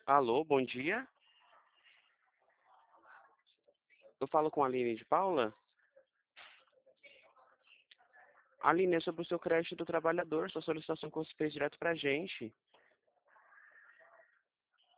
Alô, bom dia. Eu falo com a Aline de Paula. Aline, é sobre o seu crédito do trabalhador. Sua solicitação que você fez direto pra gente.